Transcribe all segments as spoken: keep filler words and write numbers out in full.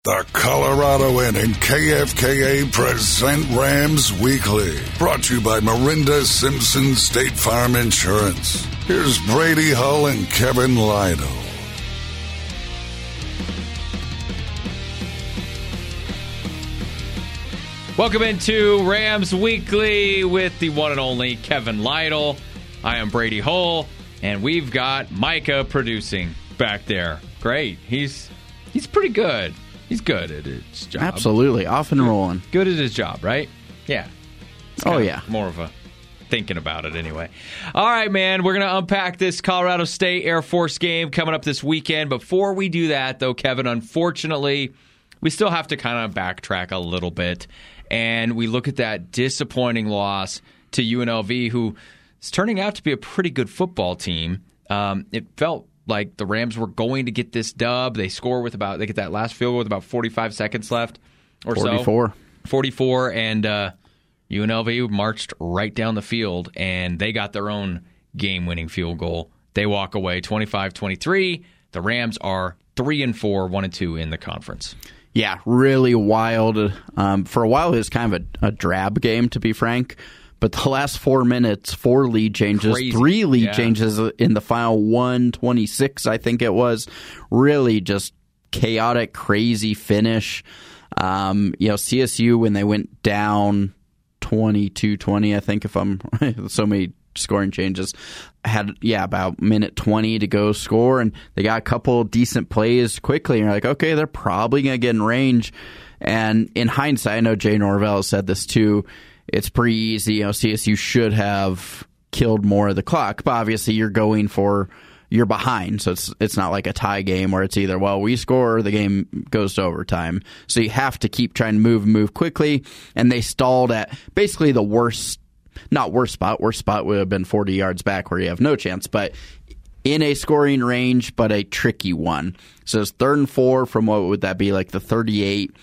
The Colorado Inn and K F K A present Rams Weekly. Brought to you by Marinda Simpson State Farm Insurance. Here's Brady Hull and Kevin Lytle. Welcome into Rams Weekly with the one and only Kevin Lytle. I am Brady Hull, and we've got Micah producing back there. Great. He's he's pretty good. He's good at his job. Absolutely. Off and rolling. Good at his job, right? Yeah. Oh, yeah. More of a thinking about it anyway. All right, man. We're going to unpack this Colorado State Air Force game coming up this weekend. Before we do that, though, Kevin, unfortunately, we still have to kind of backtrack a little bit. And we look at that disappointing loss to U N L V, who is turning out to be a pretty good football team. Um, it felt like the Rams were going to get this dub. They score with about, they get that last field goal with about forty-five seconds left or forty-four. so. forty-four. And uh, U N L V marched right down the field, and they got their own game-winning field goal. They walk away twenty-five twenty-three. The Rams are three and four, one and two in the conference. Yeah, really wild. Um, for a while, it was kind of a, a drab game, to be frank. But the last four minutes, four lead changes, Crazy. three lead yeah. changes in the final one twenty-six, I think it was. Really just chaotic, crazy finish. Um, you know, C S U, when they went down twenty-two twenty, I think, if I'm so many scoring changes, had, yeah, about minute twenty to go score, and they got a couple decent plays quickly, and you're like, okay, they're probably going to get in range. And in hindsight, I know Jay Norvell said this too, it's pretty easy. You know, C S U should have killed more of the clock, but obviously you're going for, you're behind, so it's it's not like a tie game where it's either, well, we score or the game goes to overtime. So you have to keep trying to move and move quickly, and they stalled at basically the worst, not worst spot, worst spot would have been forty yards back where you have no chance, but in a scoring range, but a tricky one. So it's third and four from what would that be, like the thirty-eight.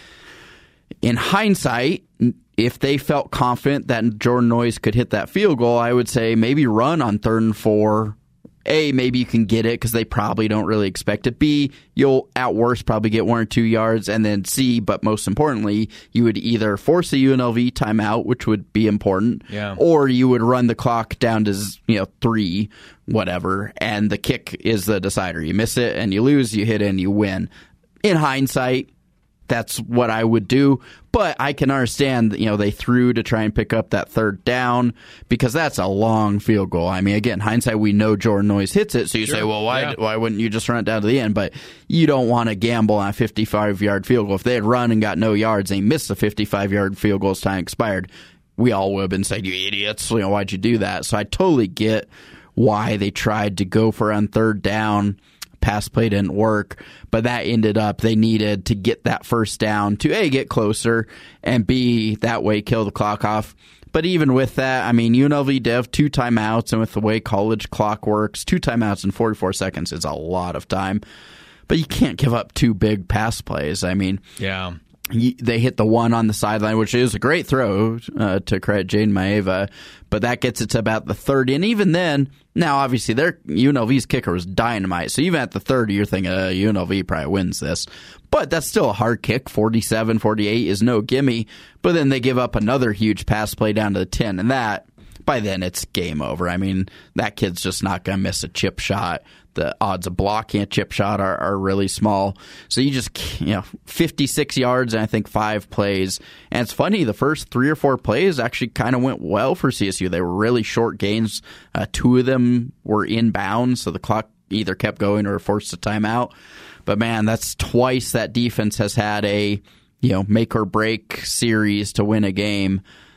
In hindsight, if they felt confident that Jordan Noyes could hit that field goal, I would say maybe run on third and four. A, maybe you can get it because they probably don't really expect it. B, you'll at worst probably get one or two yards. And then C, but most importantly, you would either force a U N L V timeout, which would be important, yeah. or you would run the clock down to, you know, three, whatever, and the kick is the decider. You miss it and you lose, you hit it and you win. In hindsight, that's what I would do, but I can understand, you know, they threw to try and pick up that third down because that's a long field goal. I mean, again, hindsight, we know Jordan Noyes hits it, so you sure. say, well, why yeah. why wouldn't you just run it down to the end? But you don't want to gamble on a fifty-five-yard field goal. If they had run and got no yards and he missed the fifty-five-yard field goal as time expired, we all would have been saying, you idiots, you know, why'd you do that? So I totally get why they tried to go for on third down. Pass play didn't work, but that ended up they needed to get that first down to A, get closer, and B, that way kill the clock off. But even with that, I mean, U N L V did have two timeouts, and with the way college clock works, two timeouts in forty-four seconds is a lot of time. But you can't give up two big pass plays. I mean, yeah. They hit the one on the sideline, which is a great throw uh, to credit Jaden Maeva, but that gets it to about the thirty. And even then, now obviously their U N L V's kicker was dynamite, so even at the thirty, you're thinking uh, U N L V probably wins this. But that's still a hard kick. forty-seven forty-eight is no gimme. But then they give up another huge pass play down to the ten, and that, by then, it's game over. I mean, that kid's just not going to miss a chip shot. The odds of blocking a chip shot are, are really small. So you just, you know, fifty-six yards and I think five plays. And it's funny, the first three or four plays actually kind of went well for C S U. They were really short gains. Uh, two of them were inbounds, so the clock either kept going or forced a timeout. But man, that's twice that defense has had a, you know, make or break series to win a game.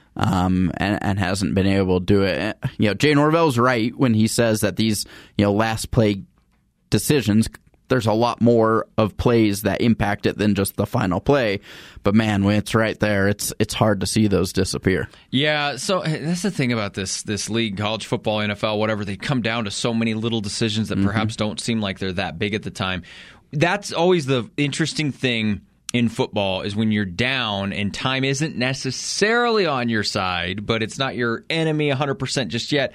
Um, and, and hasn't been able to do it. You know, Jay Norvell's right when he says that these, you know, last play decisions, there's a lot more of plays that impact it than just the final play. But man, when it's right there, it's it's hard to see those disappear. Yeah, so that's the thing about this this league, college football, N F L, whatever. They come down to so many little decisions that mm-hmm. perhaps don't seem like they're that big at the time. That's always the interesting thing in football is when you're down and time isn't necessarily on your side, but it's not your enemy one hundred percent just yet.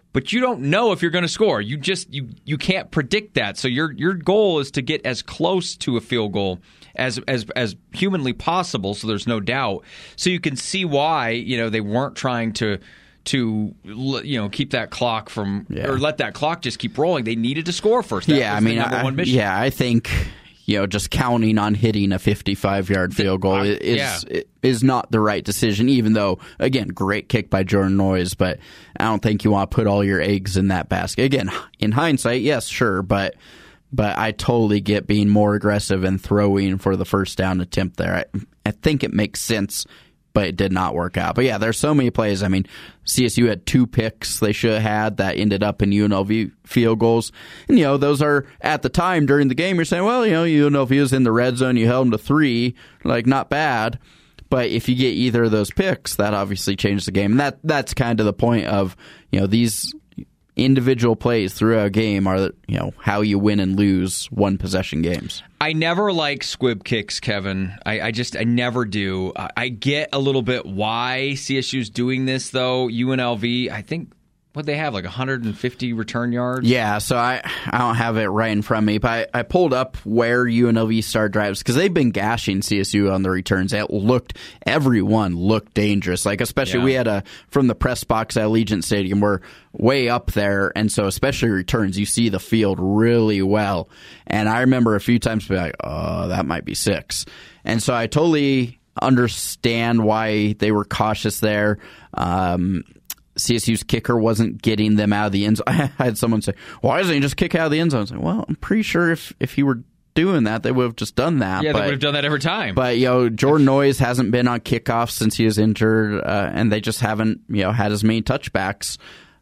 but you don't know if you're going to score. You just you you can't predict that. So your your goal is to get as close to a field goal as as as humanly possible, so there's no doubt. So you can see why, you know, they weren't trying to to you know keep that clock from yeah. or let that clock just keep rolling. They needed to score first. That yeah, was I mean, the number I, one mission. yeah, I think, you know, just counting on hitting a fifty-five-yard field goal uh, is yeah. is not the right decision, even though, again, great kick by Jordan Noyes, but I don't think you want to put all your eggs in that basket. Again, in hindsight, yes, sure, but but I totally get being more aggressive and throwing for the first down attempt there. I, I think it makes sense, but it did not work out. But yeah, there's so many plays. I mean, C S U had two picks they should have had that ended up in U N L V field goals. And, you know, those are, at the time during the game, you're saying, well, you know, U N L V was in the red zone, you held them to three, like, not bad. But if you get either of those picks, that obviously changed the game. And that that's kind of the point of, you know, these individual plays throughout a game are, you know, how you win and lose one possession games. I never like squib kicks, Kevin. I, I just, I never do. I, I get a little bit why C S U's doing this, though. U N L V, I think, what they have, like one hundred fifty return yards? Yeah, so I, I don't have it right in front of me, but I, I pulled up where U N L V started drives, because they've been gashing C S U on the returns. It looked, everyone looked dangerous. Like, especially yeah. we had a, from the press box at Allegiant Stadium, we're way up there, and so especially returns, you see the field really well. And I remember a few times being like, oh, that might be six. And so I totally understand why they were cautious there. Um, C S U's kicker wasn't getting them out of the end zone. I had someone say, why doesn't he just kick out of the end zone? I was like, well, I'm pretty sure if, if he were doing that, they would have just done that. Yeah, but, they would have done that every time. But, you know, Jordan Noyes hasn't been on kickoffs since he was injured, uh, and they just haven't, you know, had as many touchbacks.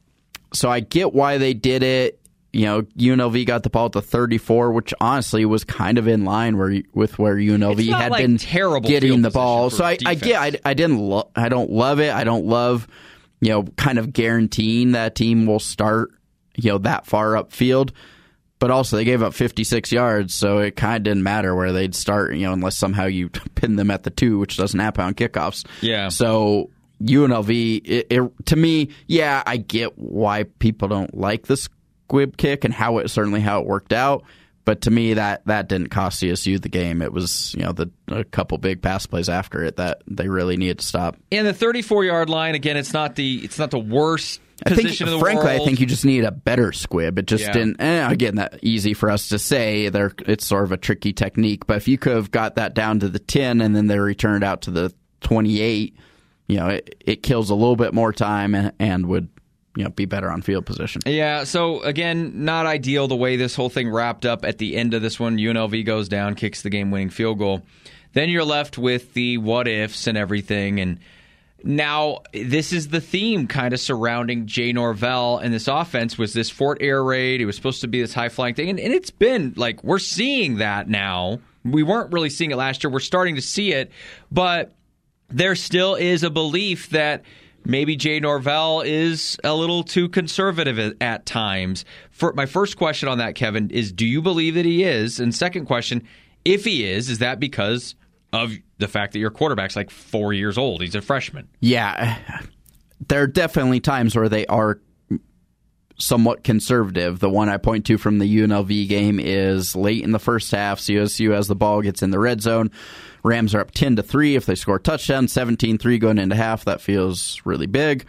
So I get why they did it. You know, U N L V got the ball at the thirty-four, which honestly was kind of in line where with where U N L V had like been terrible getting the ball. So I, I get, I, I didn't, lo- I don't love it. I don't love, you know, kind of guaranteeing that team will start, you know, that far upfield. But also they gave up fifty-six yards, so it kind of didn't matter where they'd start, you know, unless somehow you pin them at the two, which doesn't happen on kickoffs. Yeah. So U N L V, it, it, to me, yeah, I get why people don't like the squib kick and how it certainly how it worked out. But to me, that, that didn't cost C S U the game. It was, you know, the a couple big pass plays after it that they really needed to stop. And the thirty-four yard line, again, it's not the it's not the worst I think, position in the frankly, world. I think you just need a better squib. It just Yeah. didn't. Eh, again, that easy for us to say. There, it's sort of a tricky technique. But if you could have got that down to the ten and then they returned out to the twenty-eight, you know, it, it kills a little bit more time and, and would, you know, be better on field position. Yeah, so again, not ideal the way this whole thing wrapped up at the end of this one. U N L V goes down, kicks the game-winning field goal. Then you're left with the what-ifs and everything. And now this is the theme kind of surrounding Jay Norvell and this offense was this Fort Air Raid. It was supposed to be this high-flying thing. And, and it's been, like, we're seeing that now. We weren't really seeing it last year. We're starting to see it. But there still is a belief that maybe Jay Norvell is a little too conservative at, at times. For my first question on that, Kevin, is do you believe that he is? And second question, if he is, is that because of the fact that your quarterback's like four years old? He's a freshman. Yeah, there are definitely times where they are somewhat conservative. The one I point to from the U N L V game is late in the first half. C S U has the ball, gets in the red zone. Rams are up ten to three. If they score a touchdown, seventeen three going into half, that feels really big.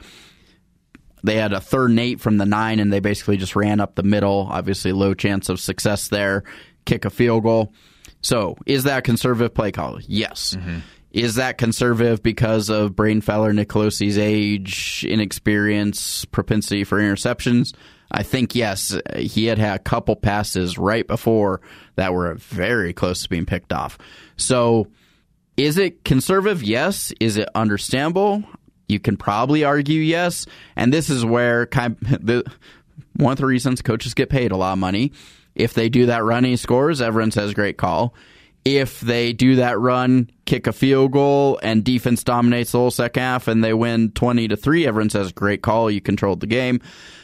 They had a third and eight from the nine, and they basically just ran up the middle. Obviously, low chance of success there. Kick a field goal. So, is that conservative play call? Yes. Mm-hmm. Is that conservative because of Braden Fowler, Nicolosi's age, inexperience, propensity for interceptions? I think yes. He had had a couple passes right before that were very close to being picked off. So, is it conservative? Yes. Is it understandable? You can probably argue yes. And this is where kind of the, one of the reasons coaches get paid a lot of money. If they do that run and he scores, everyone says great call. If they do that run, kick a field goal, and defense dominates the whole second half and they win twenty to three, everyone says great call, you controlled the game.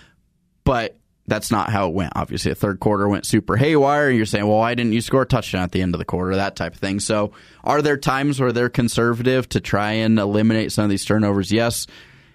But that's not how it went. Obviously, the third quarter went super haywire, and you're saying, well, why didn't you score a touchdown at the end of the quarter, that type of thing. So are there times where they're conservative to try and eliminate some of these turnovers? Yes.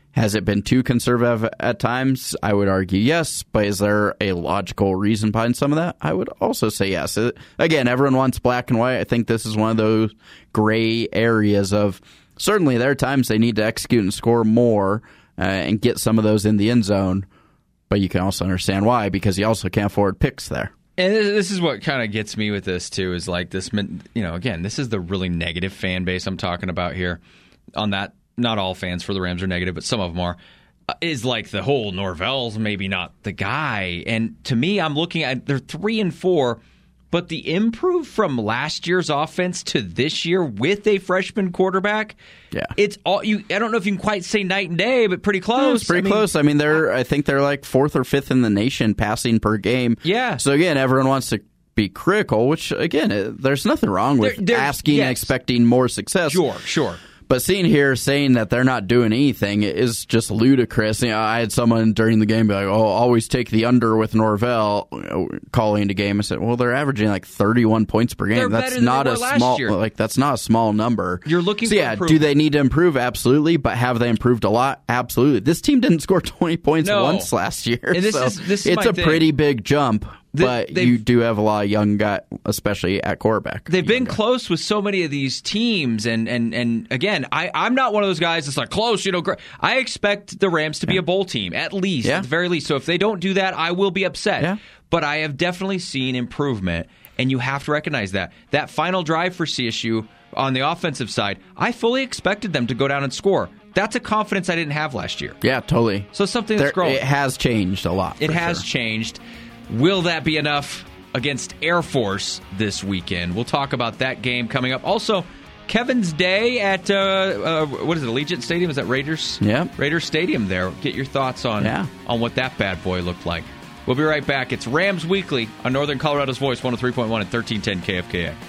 Has it been too conservative at times? I would argue yes, but is there a logical reason behind some of that? I would also say yes. It, again, everyone wants black and white. I think this is one of those gray areas of certainly there are times they need to execute and score more uh, and get some of those in the end zone, but you can also understand why, because you also can't afford picks there. And this is what kind of gets me with this, too, is like this, you know, again, this is the really negative fan base I'm talking about here on that. Not all fans for the Rams are negative, but some of them are, uh, is like the whole Norvell's maybe not the guy. And to me, I'm looking at, they're three and four, but the improve from last year's offense to this year with a freshman quarterback, yeah, it's all you. I don't know if you can quite say night and day, but pretty close. No, it's pretty I mean, close. I mean, they're, I think they're like fourth or fifth in the nation passing per game. Yeah. So again, everyone wants to be critical, which again, there's nothing wrong with there, asking yes. and expecting more success. Sure, sure. But seeing here saying that they're not doing anything is just ludicrous. You know, I had someone during the game be like, "Oh, always take the under with Norvell," calling the game. I said, "Well, they're averaging like thirty-one points per game. They're that's better than not they were a last small year. like that's not a small number." You're looking so for yeah. improvement. Do they need to improve? Absolutely. But have they improved a lot? Absolutely. This team didn't score twenty points no. once last year. And this so is, this is it's my a thing. pretty big jump. The, but you do have a lot of young guys, especially at quarterback. They've been guys. close with so many of these teams, and and, and again, I, I'm not one of those guys that's like close, you know. Great. I expect the Rams to be yeah. a bowl team, at least, yeah. at the very least. So if they don't do that, I will be upset. Yeah. But I have definitely seen improvement, and you have to recognize that. That final drive for C S U on the offensive side, I fully expected them to go down and score. That's a confidence I didn't have last year. Yeah, totally. So something that's there, growing. It has changed a lot. It has sure. changed. Will that be enough against Air Force this weekend? We'll talk about that game coming up. Also, Kevin's Day at, uh, uh, what is it, Allegiant Stadium? Is that Raiders? Yeah. Raiders Stadium there. Get your thoughts on, yeah. on what that bad boy looked like. We'll be right back. It's Rams Weekly on Northern Colorado's Voice, one oh three point one and thirteen ten K F K A.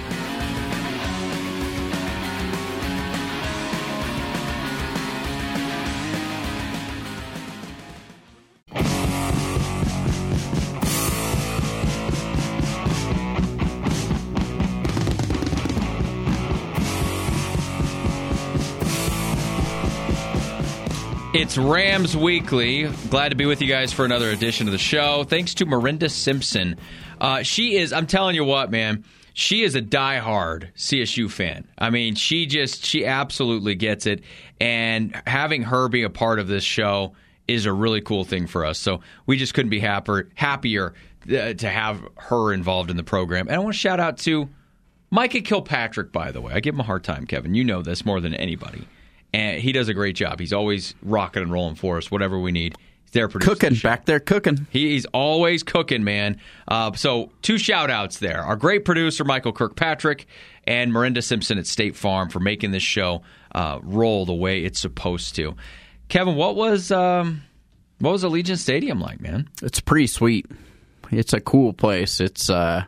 It's Rams Weekly. Glad to be with you guys for another edition of the show. Thanks to Marinda Simpson. Uh, she is, I'm telling you what, man, she is a diehard C S U fan. I mean, she just, she absolutely gets it. And having her be a part of this show is a really cool thing for us. So we just couldn't be happier, happier uh, to have her involved in the program. And I want to shout out to Micah Kilpatrick, by the way. I give him a hard time, Kevin. You know this more than anybody. And he does a great job. He's always rocking and rolling for us, whatever we need. He's there producing. Cooking, the back there cooking. He, he's always cooking, man. Uh, so two shout-outs there. Our great producer, Michael Kirkpatrick, and Marinda Simpson at State Farm for making this show uh, roll the way it's supposed to. Kevin, what was um, what was Allegiant Stadium like, man? It's pretty sweet. It's a cool place. It's uh,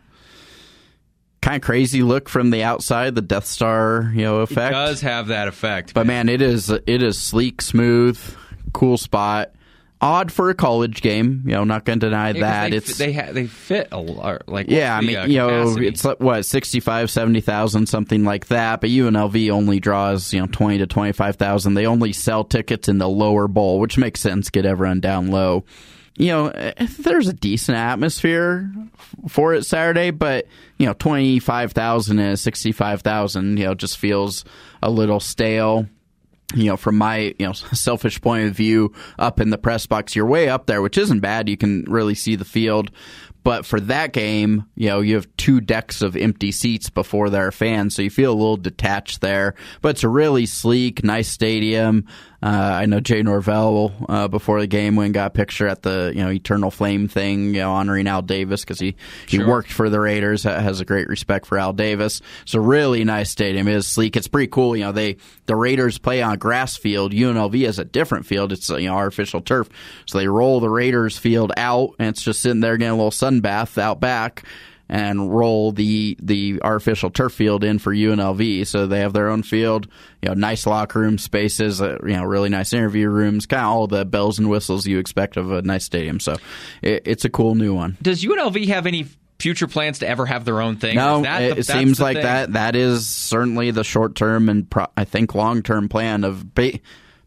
kind of crazy look from the outside, the Death Star, you know, effect. It does have that effect. But man, man it is it is sleek, smooth, cool spot. Odd for a college game, you know. Not going to deny yeah, that. They, it's they ha- they fit a lot. Like yeah, I the, mean, uh, you know, capacity? it's like, what sixty-five, seventy thousand, something like that. But U N L V only draws you know twenty to twenty-five thousand. They only sell tickets in the lower bowl, which makes sense. Get everyone down low. You know, there's a decent atmosphere for it Saturday, but, you know, twenty-five thousand and sixty-five thousand, you know, just feels a little stale. You know, from my, you know, selfish point of view, up in the press box, you're way up there, which isn't bad. You can really see the field. But for that game, you know, you have two decks of empty seats before there are fans, so you feel a little detached there. But it's a really sleek, nice stadium. Uh, I know Jay Norvell, uh, before the game, went and got a picture at the, you know, Eternal Flame thing, you know, honoring Al Davis because he, he Sure. worked for the Raiders, has a great respect for Al Davis. It's a really nice stadium. It is sleek. It's pretty cool. You know, they the Raiders play on a grass field. U N L V has a different field. It's, you know, artificial turf. So they roll the Raiders field out, and it's just sitting there getting a little sun bath out back, and roll the the artificial turf field in for U N L V. So they have their own field, you know, nice locker room spaces, uh, you know, really nice interview rooms, kind of all the bells and whistles you expect of a nice stadium. So it, it's a cool new one. Does U N L V have any future plans to ever have their own thing? No, that it, the, it seems the like thing? that. That is certainly the short term and pro- I think long term plan of. Ba-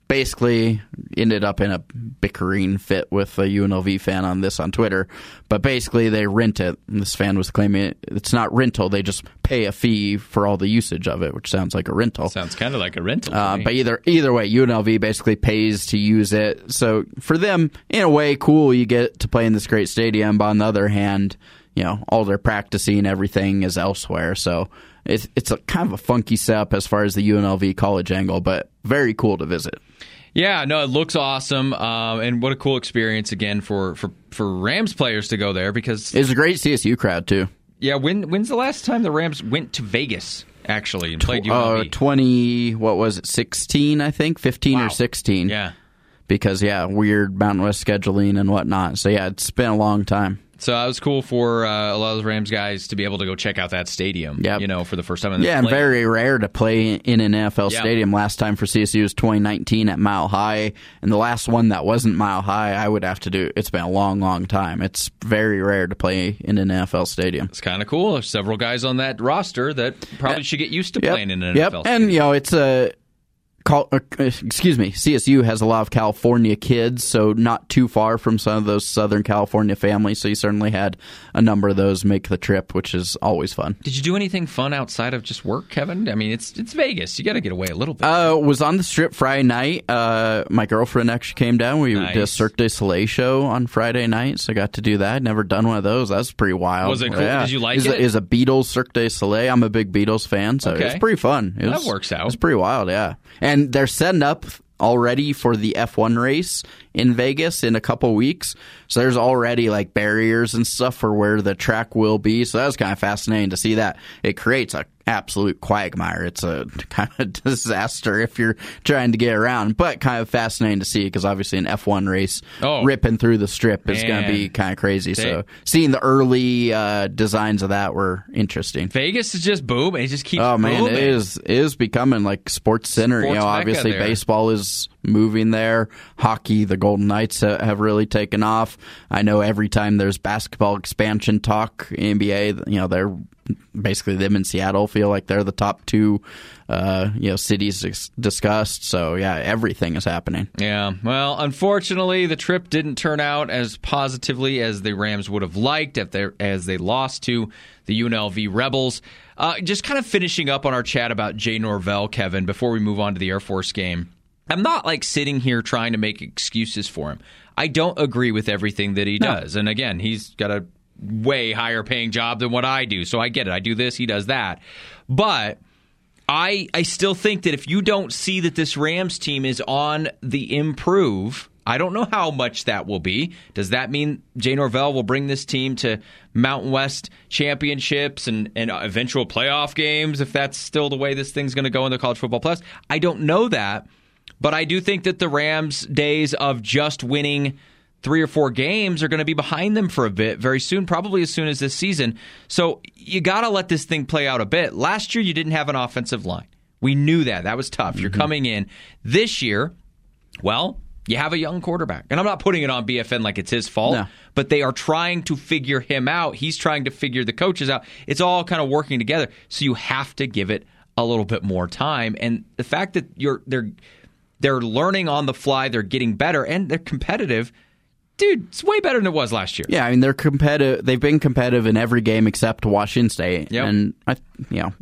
basically ended up in a bickering fit with a U N L V fan on this on Twitter. But basically, they rent it. And this fan was claiming it's not rental. They just pay a fee for all the usage of it, which sounds like a rental. Sounds kind of like a rental. Uh, but either either way, U N L V basically pays to use it. So for them, in a way, cool. You get to play in this great stadium. But on the other hand, you know, all their practicing, everything is elsewhere. So it's it's a kind of a funky setup as far as the U N L V college angle, but very cool to visit. Yeah, no, it looks awesome, um, and what a cool experience again for, for, for Rams players to go there because it's a great C S U crowd too. Yeah, when when's the last time the Rams went to Vegas actually and played U N L V? Uh, twenty, what was it, sixteen? I think fifteen wow. or sixteen. Yeah, because yeah, weird Mountain West scheduling and whatnot. So yeah, it's been a long time. So that was cool for uh, a lot of the Rams guys to be able to go check out that stadium, yep. you know, for the first time. In the yeah, and very rare to play in an N F L yeah. stadium. Last time for C S U was twenty nineteen at Mile High, and the last one that wasn't Mile High, I would have to do. It's been a long, long time. It's very rare to play in an N F L stadium. It's kind of cool. There's several guys on that roster that probably yep. should get used to yep. playing in an yep. N F L stadium. And, you know, it's a... Call, uh, excuse me, C S U has a lot of California kids, so not too far from some of those Southern California families, so you certainly had a number of those make the trip, which is always fun. Did you do anything fun outside of just work, Kevin? I mean, it's it's Vegas. You got to get away a little bit. Uh, was on the Strip Friday night. Uh, my girlfriend actually came down. We nice. did a Cirque du Soleil show on Friday night, so I got to do that. Never done one of those. That was pretty wild. Was it cool? Yeah. Did you like is it? A, is a Beatles Cirque du Soleil. I'm a big Beatles fan, so okay. it's pretty fun. It well, was, that works out. It's pretty wild, yeah. And they're setting up already for the F one race in Vegas in a couple weeks. So there's already like barriers and stuff for where the track will be. So that was kind of fascinating to see that. It creates a absolute quagmire. It's a kind of disaster if you're trying to get around, but kind of fascinating to see because obviously an F one race oh, ripping through the Strip is going to be kind of crazy. They, so seeing the early uh, designs of that were interesting. Vegas is just booming. It just keeps oh man, booming. it is it is becoming like Sports Center. Sports you know, obviously there. baseball is moving there. Hockey, the Golden Knights uh, have really taken off. I know every time there's basketball expansion talk, N B A, you know, they're basically them in Seattle feel like they're the top two, uh, you know, cities dis- discussed. So yeah, everything is happening. Yeah. Well, unfortunately, the trip didn't turn out as positively as the Rams would have liked if they as they lost to the U N L V Rebels. Uh, just kind of finishing up on our chat about Jay Norvell, Kevin, before we move on to the Air Force game. I'm not like sitting here trying to make excuses for him. I don't agree with everything that he no. does. And again, he's got a way higher paying job than what I do. So I get it. I do this, he does that. But I I still think that if you don't see that this Rams team is on the improve, I don't know how much that will be. Does that mean Jay Norvell will bring this team to Mountain West championships and, and eventual playoff games if that's still the way this thing's going to go in the College Football Plus? I don't know that. But I do think that the Rams' days of just winning three or four games are going to be behind them for a bit very soon, probably as soon as this season. So you got to let this thing play out a bit. Last year, you didn't have an offensive line. We knew that. That was tough. Mm-hmm. You're coming in. This year, well, you have a young quarterback. And I'm not putting it on B F N like it's his fault, no. but they are trying to figure him out. He's trying to figure the coaches out. It's all kind of working together. So you have to give it a little bit more time. And the fact that you're they're they're learning on the fly, they're getting better, and they're competitive. Dude, it's way better than it was last year. Yeah, I mean they're competitive. They've been competitive in every game except Washington State, yep. and I, you know,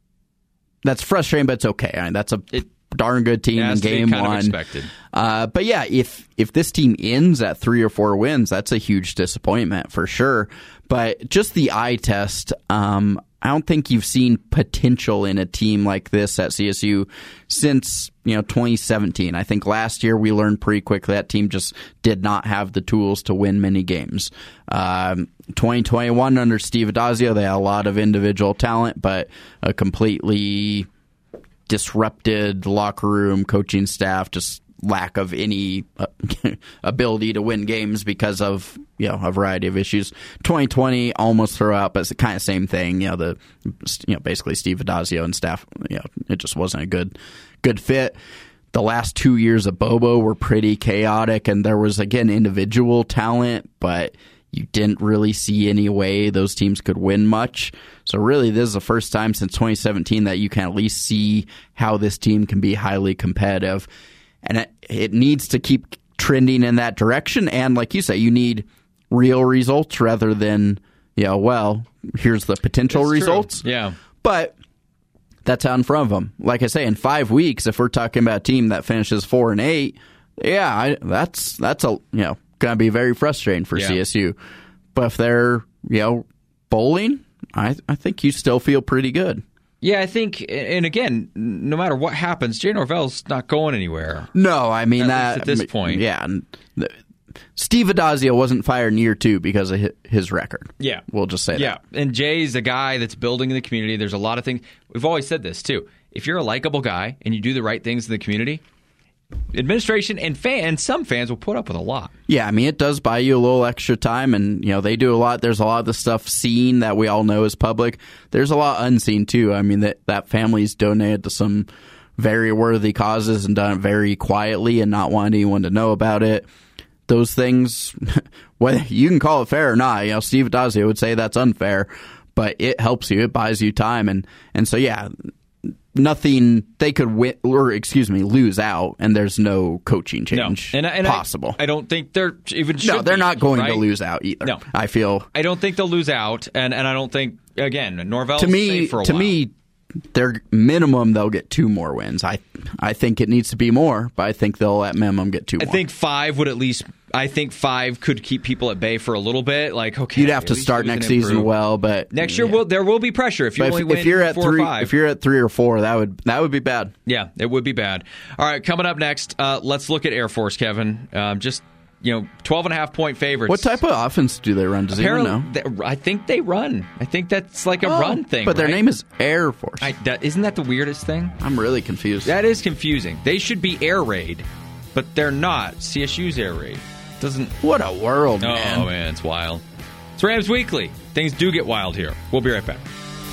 that's frustrating, but it's okay. I mean, that's a it, darn good team in game kind one. Of expected. Uh, but yeah, if if this team ends at three or four wins, that's a huge disappointment for sure. But just the eye test, um, I don't think you've seen potential in a team like this at C S U since, you know, twenty seventeen. I think last year we learned pretty quickly that team just did not have the tools to win many games. Um, twenty twenty-one under Steve Addazio, they had a lot of individual talent, but a completely disrupted locker room, coaching staff, just lack of any uh, ability to win games because of, you know, a variety of issues. twenty twenty almost throw out, but it's the kind of same thing. You know, the you know basically Steve Addazio and staff. You know, it just wasn't a good good fit. The last two years of Bobo were pretty chaotic, and there was again individual talent, but you didn't really see any way those teams could win much. So really, this is the first time since twenty seventeen that you can at least see how this team can be highly competitive. and it, it needs to keep trending in that direction. And like you say, you need real results rather than, you know, well, here's the potential That's results. True. Yeah. But that's out in front of them. Like I say, in five weeks, if we're talking about a team that finishes four and eight, yeah, I, that's that's a you know going to be very frustrating for yeah. C S U. But if they're you know bowling, I I think you still feel pretty good. Yeah, I think, and again, no matter what happens, Jay Norvell's not going anywhere. No, I mean at that least at this point. Yeah, Steve Adazio wasn't fired in year two because of his record. Yeah, we'll just say yeah. that. Yeah, and Jay's a guy that's building in the community. There's a lot of things. We've always said this too. If you're a likable guy and you do the right things in the community, administration and fans, some fans will put up with a lot. Yeah, I mean, it does buy you a little extra time, and, you know, they do a lot. There's a lot of the stuff seen that we all know is public. There's a lot unseen, too. I mean, that, that family's donated to some very worthy causes and done it very quietly and not wanting anyone to know about it. Those things, whether you can call it fair or not, you know, Steve Adazio would say that's unfair, but it helps you. It buys you time. And, and so, yeah, nothing they could win or excuse me lose out, and there's no coaching change no. and, and possible. I, I don't think they're even should no they're be, not going right? to lose out either. No, I feel I don't think they'll lose out, and, and I don't think again Norvell's to me safe for a to while. me their minimum they'll get two more wins. I I think it needs to be more, but I think they'll at minimum get two I more. think five would at least. I think five could keep people at bay for a little bit. Like, okay, you'd have to start next season improve. well, but next year yeah. will there will be pressure if you But only if, win if you're at four three, or five. if you're at three or four, that would that would be bad. Yeah, it would be bad. All right, coming up next, uh, let's look at Air Force, Kevin. Um, just you know, twelve and a half point favorites. What type of offense do they run? Does anyone know? They, I think they run. I think that's like a Oh, run thing. But their right? name is Air Force. I, that, isn't that the weirdest thing? I'm really confused. That is confusing. They should be Air Raid, but they're not. C S U's Air Raid doesn't. What a world, Oh man! man, it's wild. It's Rams Weekly. Things do get wild here. We'll be right back.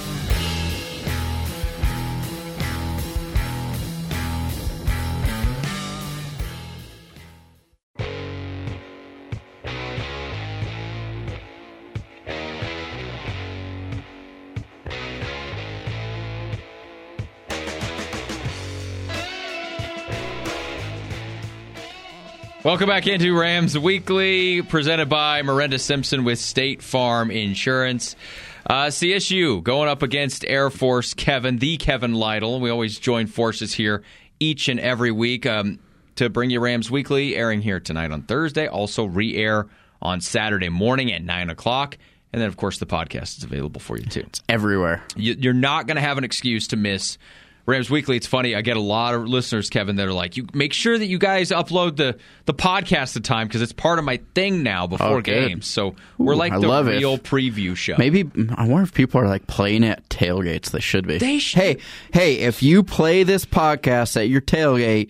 Welcome back into Rams Weekly, presented by Miranda Simpson with State Farm Insurance. Uh, C S U going up against Air Force Kevin, the Kevin Lytle. We always join forces here each and every week um, to bring you Rams Weekly, airing here tonight on Thursday. Also re-air on Saturday morning at nine o'clock. And then, of course, the podcast is available for you, too. It's everywhere. You, you're not going to have an excuse to miss Rams Weekly. It's funny. I get a lot of listeners, Kevin, that are like, "You make sure that you guys upload the, the podcast at time because it's part of my thing now before Oh, good. games." So we're Ooh, like I the love it. real preview show. Maybe I wonder if people are like playing it at tailgates. They should be. They should. Hey, hey! If you play this podcast at your tailgate,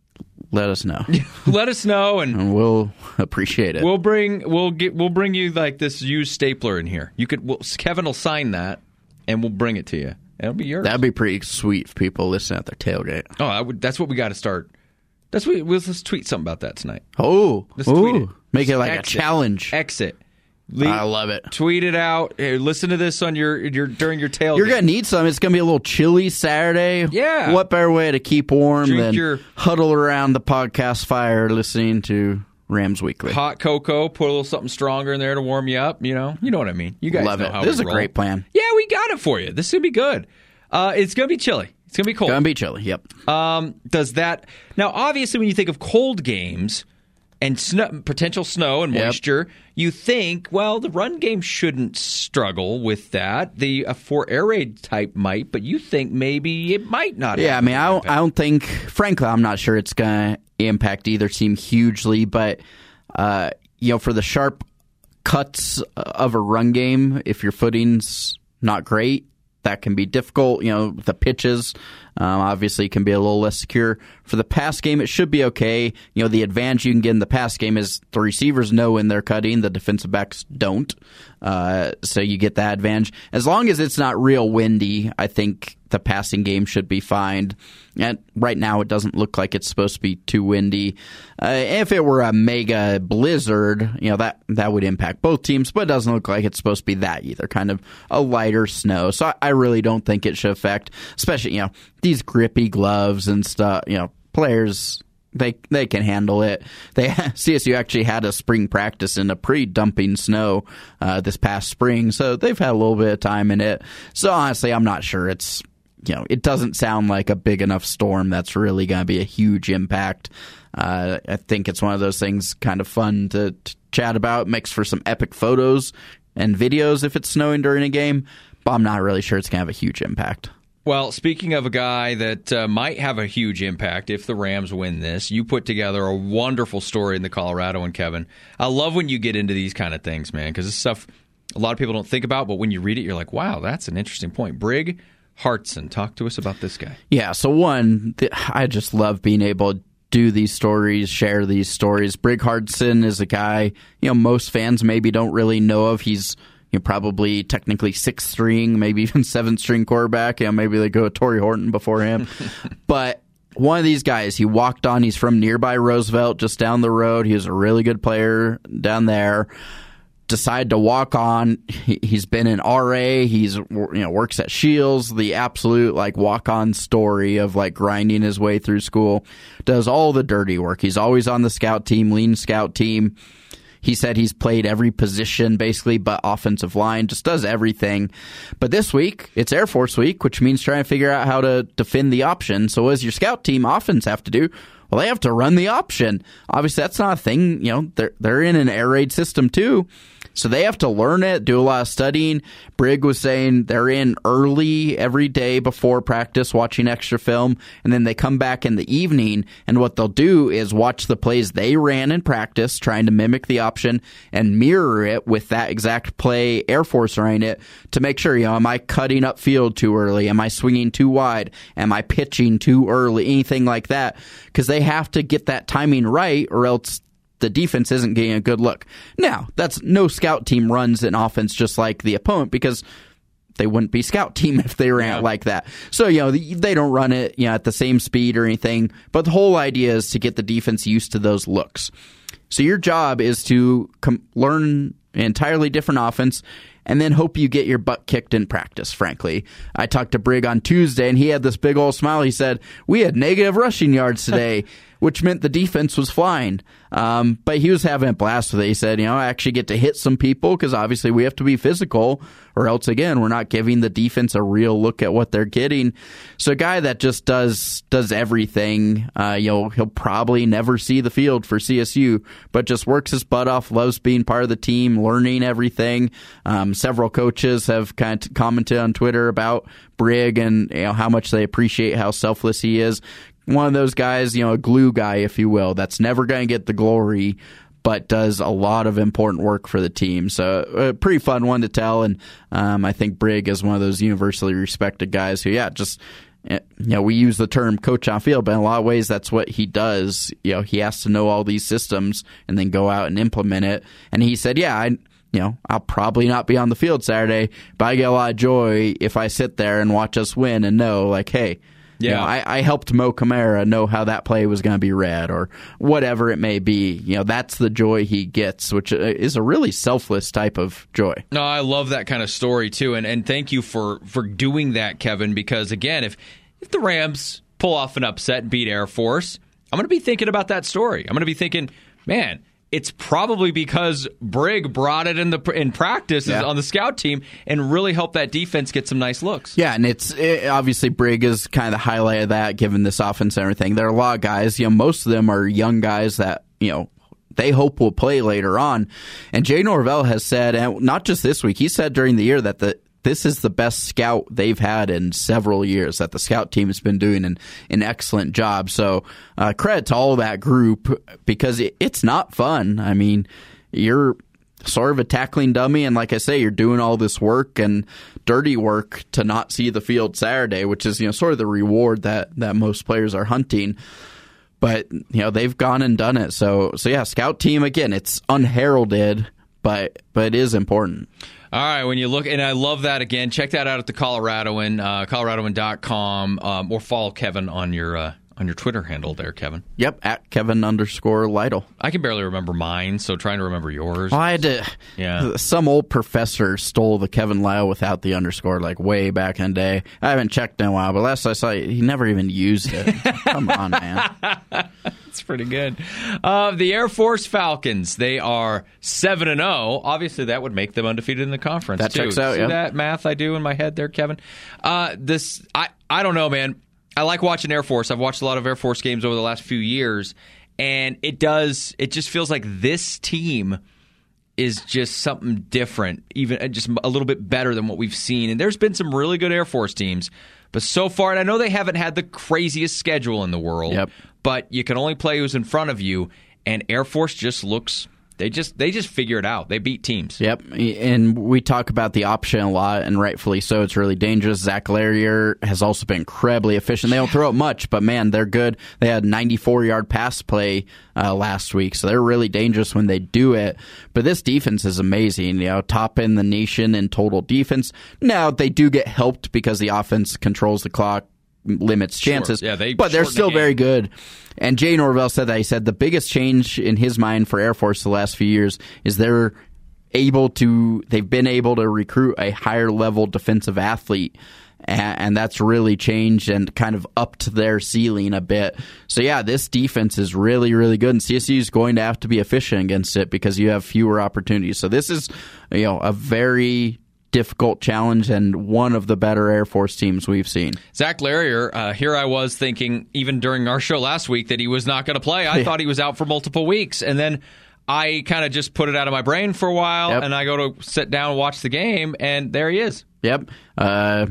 let us know, Let us know, and and we'll appreciate it. we'll bring we'll get we'll bring you like this used stapler in here. You could we'll, Kevin will sign that, and we'll bring it to you. It'll be yours. That'd be pretty sweet if people listen at their tailgate. Oh, I would, that's what we got to start. That's what we'll let's tweet something about that tonight. Oh, Let's ooh, tweet it. make it like Exit. a challenge. Exit. Leave, I love it. Tweet it out. Hey, listen to this on your your during your tailgate. You're gonna need some. It's gonna be a little chilly Saturday. Yeah. What better way to keep warm Drink than your- huddle around the podcast fire listening to Rams Weekly? Hot cocoa, put a little something stronger in there to warm you up. You know, you know what I mean. You guys Love know it. how This we is a roll. great plan. Yeah, we got it for you. This is gonna be good. Uh, it's gonna be chilly. It's gonna be cold. Gonna be chilly. Yep. Um, does that now? Obviously, when you think of cold games and snow, potential snow and Yep. moisture, you think, well, the run game shouldn't struggle with that. The uh, for air raid type might, but you think maybe it might not. Yeah, I have mean, an I don't, impact. I don't think, frankly, I'm not sure it's going to impact either team hugely, but, uh, you know, for the sharp cuts of a run game, if your footing's not great, that can be difficult. You know, the pitches um, obviously can be a little less secure. For the pass game, it should be okay. You know, the advantage you can get in the pass game is the receivers know when they're cutting, the defensive backs don't. Uh, so you get that advantage. As long as it's not real windy, I think the passing game should be fine. And right now, it doesn't look like it's supposed to be too windy. Uh, if it were a mega blizzard, you know, that, that would impact both teams, but it doesn't look like it's supposed to be that either. Kind of a lighter snow. So I, I really don't think it should affect, especially, you know, these grippy gloves and stuff. You know, players they they can handle it. They C S U actually had a spring practice in a pre-dumping snow uh, this past spring, so they've had a little bit of time in it. So honestly, I'm not sure it's, you know, it doesn't sound like a big enough storm that's really going to be a huge impact. Uh, I think it's one of those things kind of fun to, to chat about, makes for some epic photos and videos if it's snowing during a game, but I'm not really sure it's going to have a huge impact. Well, speaking of a guy that uh, might have a huge impact if the Rams win this, you put together a wonderful story in the Colorado, and Kevin, I love when you get into these kind of things, man, because it's stuff a lot of people don't think about, but when you read it, you're like, wow, that's an interesting point. Brig Hartson, talk to us about this guy. Yeah, so one, th- I just love being able to do these stories, share these stories. Brig Hartson is a guy, you know, most fans maybe don't really know of. He's you know, probably technically sixth string, maybe even seventh string quarterback. You know, maybe they go with Torrey Horton before him. But one of these guys, he walked on. He's from nearby Roosevelt, just down the road. He was a really good player down there. Decided to walk on. He, he's been an R A. He's you know works at Shields. The absolute like walk on story of like grinding his way through school. Does all the dirty work. He's always on the scout team, lean scout team. He said he's played every position basically but offensive line, just does everything. But this week, it's Air Force Week, which means trying to figure out how to defend the option. So what does your scout team offense have to do? Well, they have to run the option. Obviously, that's not a thing. You know, they're, they're in an air raid system too. So they have to learn it, do a lot of studying. Brig was saying they're in early every day before practice watching extra film, and then they come back in the evening, and what they'll do is watch the plays they ran in practice, trying to mimic the option and mirror it with that exact play Air Force ran it to make sure, you know, am I cutting up field too early? Am I swinging too wide? Am I pitching too early? Anything like that. Because they have to get that timing right or else the defense isn't getting a good look. Now, that's no scout team runs an offense just like the opponent because they wouldn't be scout team if they ran yeah. it like that. So, you know, they don't run it, you know, at the same speed or anything, but the whole idea is to get the defense used to those looks. So your job is to com- learn an entirely different offense and then hope you get your butt kicked in practice, frankly. I talked to Brig on Tuesday, and he had this big old smile. He said, we had negative rushing yards today, which meant the defense was flying. Um, but he was having a blast with it. He said, you know, I actually get to hit some people because obviously we have to be physical or else, again, we're not giving the defense a real look at what they're getting. So a guy that just does does everything, uh, you know, he'll probably never see the field for C S U, but just works his butt off, loves being part of the team, learning everything. Um, several coaches have kind of commented on Twitter about Brig and you know how much they appreciate how selfless he is. One of those guys, you know, a glue guy, if you will, that's never going to get the glory, but does a lot of important work for the team. So a pretty fun one to tell. And um, I think Brig is one of those universally respected guys who, yeah, just, you know, we use the term coach on field, but in a lot of ways that's what he does. You know, he has to know all these systems and then go out and implement it. And he said, yeah, I, you know, I'll probably not be on the field Saturday, but I get a lot of joy if I sit there and watch us win and know, like, hey, yeah, you know, I, I helped Mo Camara know how that play was going to be read or whatever it may be. You know, that's the joy he gets, which is a really selfless type of joy. No, I love that kind of story, too. And and thank you for, for doing that, Kevin, because, again, if, if the Rams pull off an upset and beat Air Force, I'm going to be thinking about that story. I'm going to be thinking, man, it's probably because Brig brought it in the in practice yeah. on the scout team and really helped that defense get some nice looks. Yeah, and it's it, obviously Brig is kind of the highlight of that, given this offense and everything. There are a lot of guys, you know, most of them are young guys that, you know, they hope will play later on. And Jay Norvell has said, and not just this week, he said during the year that the this is the best scout they've had in several years, that the scout team has been doing an, an excellent job. So uh, credit to all that group because it, it's not fun. I mean, you're sort of a tackling dummy, and like I say, you're doing all this work and dirty work to not see the field Saturday, which is, you know, sort of the reward that, that most players are hunting. But, you know, they've gone and done it. So, so yeah, scout team, again, it's unheralded, but but it is important. All right, when you look, and I love that again, check that out at the Coloradoan, uh, Coloradoan dot com, um, or follow Kevin on your uh, on your Twitter handle there, Kevin. Yep, at Kevin underscore Lytle. I can barely remember mine, so trying to remember yours. Well, I had to, yeah. Some old professor stole the Kevin Lytle without the underscore, like way back in the day. I haven't checked in a while, but last I saw, he never even used it. Come on, man. That's pretty good. Uh, the Air Force Falcons, they are seven and oh. Obviously, that would make them undefeated in the conference, that too. checks out, See yeah. that math I do in my head there, Kevin? Uh, this, I, I don't know, man. I like watching Air Force. I've watched a lot of Air Force games over the last few years, and it does, it just feels like this team is just something different, even just a little bit better than what we've seen. And there's been some really good Air Force teams, but so far, and I know they haven't had the craziest schedule in the world, yep. but you can only play who's in front of you, and Air Force just looks... They just they just figure it out. They beat teams. Yep, and we talk about the option a lot, and rightfully so. It's really dangerous. Zach Larrier has also been incredibly efficient. They don't throw it much, but man, they're good. They had ninety-four yard pass play uh, last week, so they're really dangerous when they do it. But this defense is amazing. You know, top in the nation in total defense. Now they do get helped because the offense controls the clock, limits chances. Sure. Yeah, they but they're still the very good. And Jay Norvell said that. He said the biggest change in his mind for Air Force the last few years is they're able to, they've been able to recruit a higher level defensive athlete. And, and that's really changed and kind of upped their ceiling a bit. So yeah, this defense is really, really good. And C S U is going to have to be efficient against it because you have fewer opportunities. So this is, you know, a very difficult challenge and one of the better Air Force teams we've seen. Zach Larrier, uh, here I was thinking, even during our show last week, that he was not going to play. I yeah. thought he was out for multiple weeks. And then I kind of just put it out of my brain for a while, yep. and I go to sit down and watch the game, and there he is. Yep. Uh,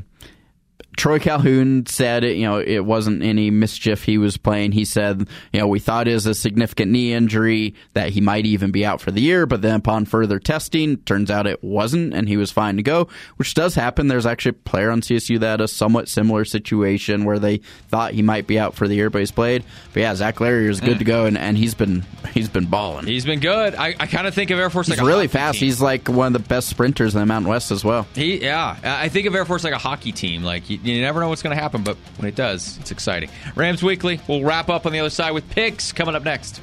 Troy Calhoun said, you know, it wasn't any mischief he was playing. He said, you know, we thought it was a significant knee injury, that he might even be out for the year, but then upon further testing, turns out it wasn't, and he was fine to go, which does happen. There's actually a player on C S U that had a somewhat similar situation where they thought he might be out for the year, but he's played. But yeah, Zach Larrier is good mm. to go, and, and he's been he's been balling. He's been good. I, I kind of think of Air Force he's like a really hockey fast. team. He's like one of the best sprinters in the Mountain West as well. He, yeah. I think of Air Force like a hockey team. Like, you, you never know what's going to happen, but when it does, it's exciting. Rams Weekly, we'll wrap up on the other side with picks coming up next.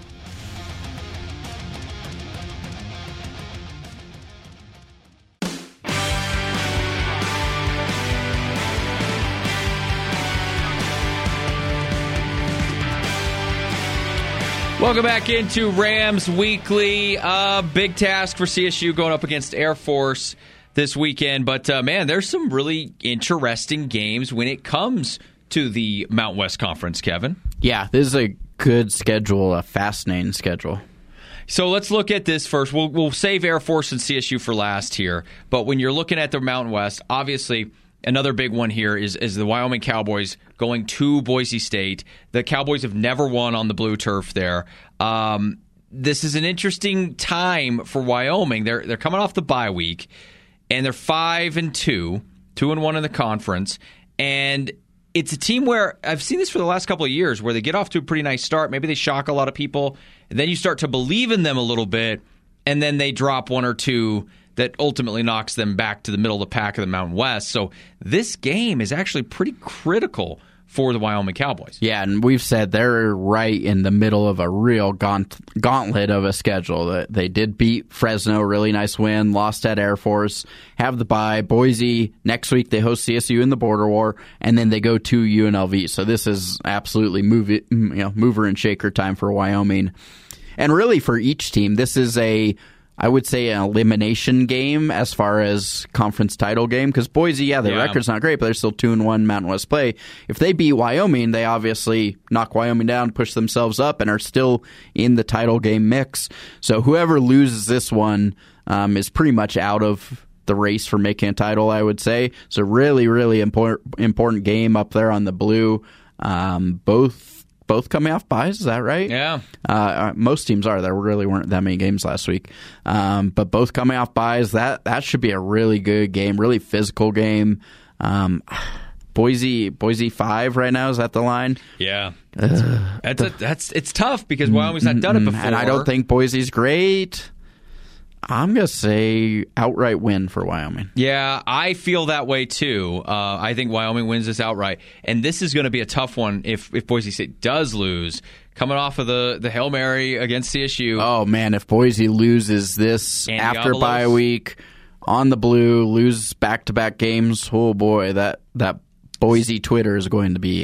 Welcome back into Rams Weekly. Uh, big task for C S U going up against Air Force this weekend. But, uh, man, there's some really interesting games when it comes to the Mountain West Conference, Kevin. Yeah, this is a good schedule, a fascinating schedule. So let's look at this first. We'll, we'll save Air Force and C S U for last here. But when you're looking at the Mountain West, obviously another big one here is, is the Wyoming Cowboys going to Boise State. The Cowboys have never won on the blue turf there. Um, this is an interesting time for Wyoming. They're they're coming off the bye week, and they're five and two, two and one in the conference. And it's a team where I've seen this for the last couple of years, where they get off to a pretty nice start. Maybe they shock a lot of people, and then you start to believe in them a little bit, and then they drop one or two that ultimately knocks them back to the middle of the pack of the Mountain West. So this game is actually pretty critical for the Wyoming Cowboys. Yeah, and we've said they're right in the middle of a real gaunt- gauntlet of a schedule. They did beat Fresno, really nice win, lost at Air Force, have the bye. Boise, next week they host C S U in the Border War, and then they go to U N L V. So this is absolutely move it, you know, mover and shaker time for Wyoming. And really for each team, this is a I would say an elimination game as far as conference title game, because Boise, yeah, their yeah. record's not great, but they're still two and one Mountain West play. If they beat Wyoming, they obviously knock Wyoming down, push themselves up, and are still in the title game mix. So whoever loses this one um, is pretty much out of the race for making a title, I would say. So really, really important important game up there on the blue. Um, both. Both coming off buys, is that right? Yeah. Uh, most teams are. There really weren't that many games last week. Um, but both coming off buys, that, that should be a really good game, really physical game. Um, Boise Boise five right now, is that the line? Yeah. Uh, that's, a, that's It's tough because Wyoming's not done it before. And I don't think Boise's great. I'm going to say outright win for Wyoming. Yeah, I feel that way too. Uh, I think Wyoming wins this outright. And this is going to be a tough one if, if Boise State does lose. Coming off of the, the Hail Mary against C S U. Oh, man, if Boise loses this Andy after Avalos. Bye week on the blue, lose back-to-back games, oh boy, that, that Boise Twitter is going to be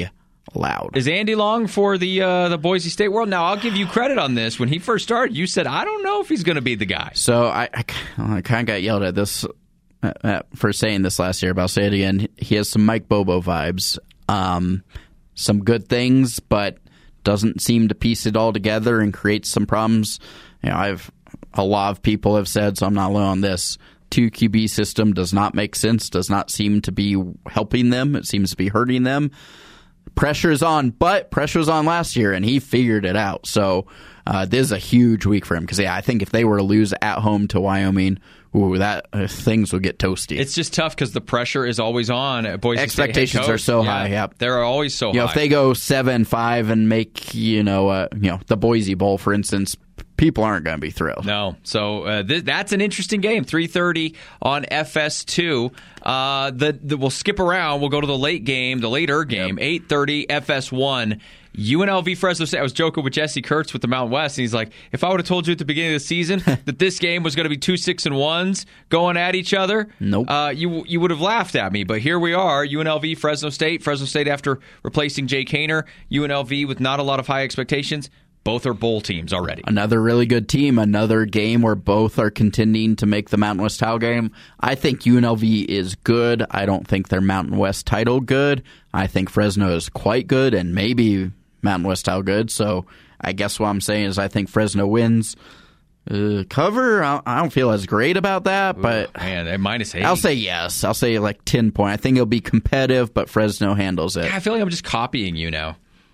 loud. Is Andy Long for the uh, the Boise State World? Now, I'll give you credit on this. When he first started, you said, I don't know if he's going to be the guy. So I, I, I kind of got yelled at this uh, for saying this last year, but I'll say it again. He has some Mike Bobo vibes. Um, some good things, but doesn't seem to piece it all together and create some problems. You know, I've a lot of people have said, so I'm not alone on this, two Q B system does not make sense, does not seem to be helping them. It seems to be hurting them. Pressure's on, but pressure was on last year, and he figured it out. So uh, this is a huge week for him because, yeah, I think if they were to lose at home to Wyoming, ooh, that uh, things would get toasty. It's just tough because the pressure is always on at Boise State. Expectations are so yeah, high. Yeah, they're always so you high. Know, if they go seven five and make you know, uh, you know, the Boise Bowl, for instance, people aren't going to be thrilled. No. So uh, th- that's an interesting game. three thirty on F S two. Uh, the, the we'll skip around. We'll go to the late game, the later game, yep. eight thirty F S one. U N L V Fresno State. I was joking with Jesse Kurtz with the Mountain West, and he's like, if I would have told you at the beginning of the season that this game was going to be two six and ones going at each other, nope. uh, you you would have laughed at me. But here we are, U N L V Fresno State. Fresno State after replacing Jake Haener. U N L V with not a lot of high expectations. Both are bowl teams already. Another really good team. Another game where both are contending to make the Mountain West title game. I think U N L V is good. I don't think they're Mountain West title good. I think Fresno is quite good and maybe Mountain West title good. So I guess what I'm saying is I think Fresno wins. Uh, cover, I don't feel as great about that, but Ooh, man, at minus eight. I'll say yes. I'll say like ten point. I think it'll be competitive, but Fresno handles it. I feel like I'm just copying you now.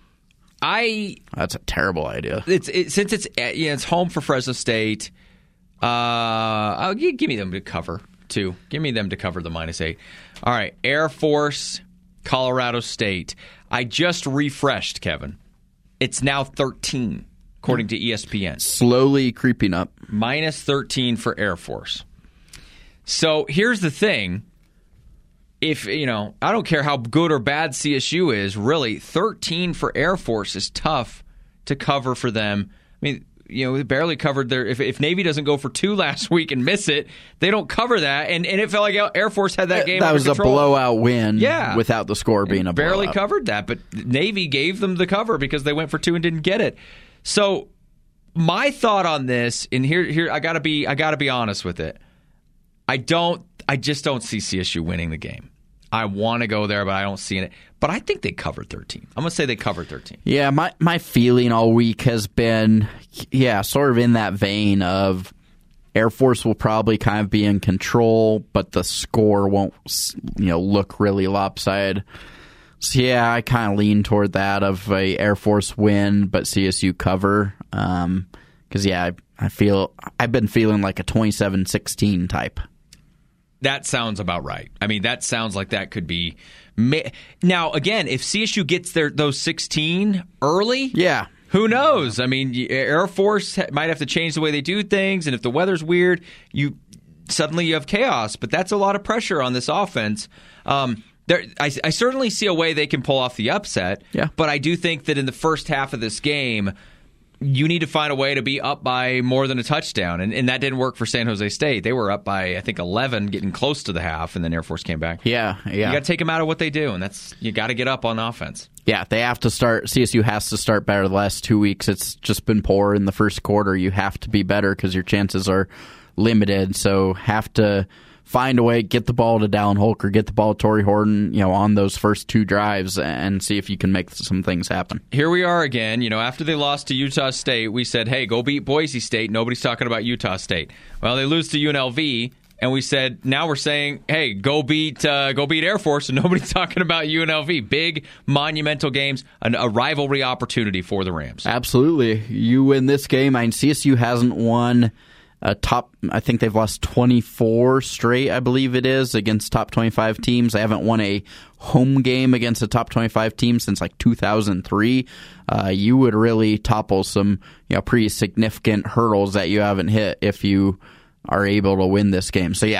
I That's a terrible idea. It's it, since it's you know, it's home for Fresno State. Uh, I'll give, give me them to cover too. Give me them to cover the minus eight. All right, Air Force, Colorado State. I just refreshed, Kevin. It's now thirteen according to E S P N. Slowly creeping up. Minus thirteen for Air Force. So here's the thing. If, you know, I don't care how good or bad C S U is, really, thirteen for Air Force is tough to cover for them. I mean, you know, they barely covered their, if, if Navy doesn't go for two last week and miss it, they don't cover that. And, and it felt like Air Force had that game That under was control. a blowout win yeah. without the score being and a barely blowout. covered that, but Navy gave them the cover because they went for two and didn't get it. So my thought on this, and here, here I gotta be, I gotta be honest with it. I don't, I just don't see C S U winning the game. I want to go there, but I don't see it. But I think they covered thirteen. I'm going to say they covered thirteen. Yeah, my, my feeling all week has been, yeah, sort of in that vein of Air Force will probably kind of be in control, but the score won't, you know, look really lopsided. So, yeah, I kind of lean toward that of a Air Force win, but C S U cover. Um, because, yeah, I, I feel, I've been feeling like a twenty-seven sixteen type. That sounds about right. I mean, that sounds like that could be. Now, again, if C S U gets their those sixteen early, yeah, who knows? I mean, Air Force might have to change the way they do things, and if the weather's weird, you suddenly you have chaos. But that's a lot of pressure on this offense. Um, there, I, I certainly see a way they can pull off the upset. Yeah. But I do think that in the first half of this game, you need to find a way to be up by more than a touchdown. And, and that didn't work for San Jose State. They were up by, I think, eleven, getting close to the half, and then Air Force came back. Yeah, yeah. You got to take them out of what they do, and that's you got to get up on offense. Yeah, they have to start. C S U has to start better the last two weeks. It's just been poor in the first quarter. You have to be better because your chances are limited. So have to find a way, get the ball to Dallin Holker, get the ball to Torrey Horton, you know, on those first two drives and see if you can make some things happen. Here we are again. You know, after they lost to Utah State, we said, hey, go beat Boise State. Nobody's talking about Utah State. Well, they lose to U N L V, and we said, now we're saying, hey, go beat uh, go beat Air Force, and nobody's talking about U N L V. Big, monumental games, an, a rivalry opportunity for the Rams. Absolutely. You win this game. I mean, C S U hasn't won a top, I think they've lost twenty-four straight, I believe it is, against top twenty-five teams. They haven't won a home game against a top twenty-five team since like two thousand three. Uh, you would really topple some, you know, pretty significant hurdles that you haven't hit if you are able to win this game. So yeah,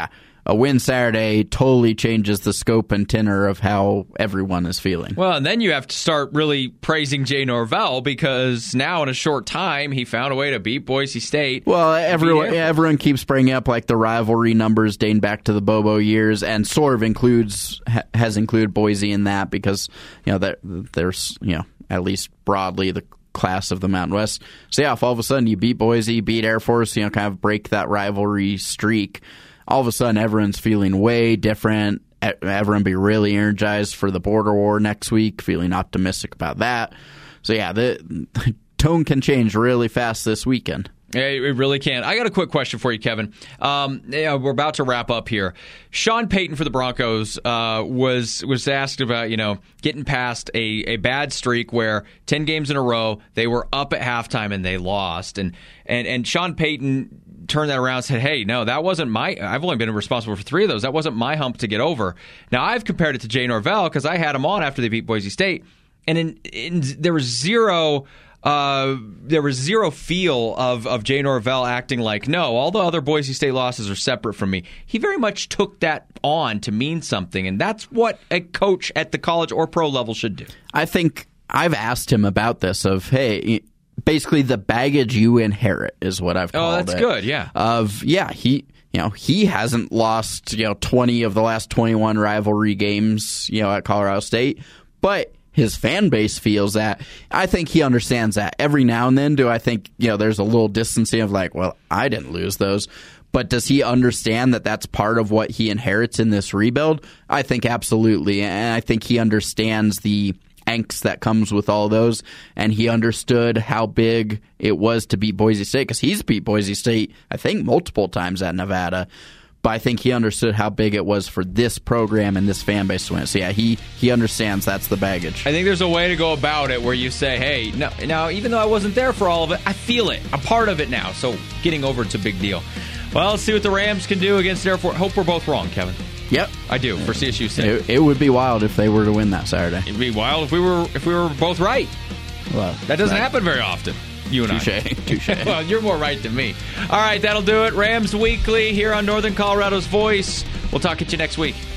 a win Saturday totally changes the scope and tenor of how everyone is feeling. Well, and then you have to start really praising Jay Norvell, because now in a short time he found a way to beat Boise State. Well, everyone everyone keeps bringing up like the rivalry numbers dating back to the Bobo years, and sort of includes has included Boise in that, because you know that there's you know at least broadly the class of the Mountain West. So yeah, if all of a sudden you beat Boise, beat Air Force, you know, kind of break that rivalry streak, all of a sudden everyone's feeling way different. Everyone be really energized for the border war next week, feeling optimistic about that. So yeah, the, the tone can change really fast this weekend. Yeah, it really can. I got a quick question for you, Kevin. Um, yeah, we're about to wrap up here. Sean Payton for the Broncos uh, was was asked about, you know, getting past a, a bad streak where ten games in a row they were up at halftime and they lost, and and and Sean Payton turned that around and said, hey, no, that wasn't my – I've only been responsible for three of those. That wasn't my hump to get over. Now, I've compared it to Jay Norvell because I had him on after they beat Boise State, and in, in, there was zero uh, there was zero feel of, of Jay Norvell acting like, no, all the other Boise State losses are separate from me. He very much took that on to mean something, and that's what a coach at the college or pro level should do. I think I've asked him about this of, hey – basically, the baggage you inherit is what I've called it. Oh, that's it. good, yeah. Of, yeah, he, you know, he hasn't lost, you know, twenty of the last twenty-one rivalry games, you know, at Colorado State, but his fan base feels that. I think he understands that. Every now and then do I think, you know, there's a little distancing of like, well, I didn't lose those. But does he understand that that's part of what he inherits in this rebuild? I think absolutely. And I think he understands the angst that comes with all those, and he understood how big it was to beat Boise State, because he's beat Boise State, I think, multiple times at Nevada, but I think he understood how big it was for this program and this fan base to win. So yeah, he, he understands that's the baggage. I think there's a way to go about it where you say, hey, no, now, even though I wasn't there for all of it, I feel it. I'm part of it now, so getting over it's a big deal. Well, let's see what the Rams can do against Air Force. Hope we're both wrong, Kevin. Yep, I do. For C S U's sake, it, it would be wild if they were to win that Saturday. It'd be wild if we were if we were both right. Well, that doesn't that, happen very often. You and touche, I. Touche. Well, you're more right than me. All right, that'll do it. Rams Weekly here on Northern Colorado's Voice. We'll talk at you next week.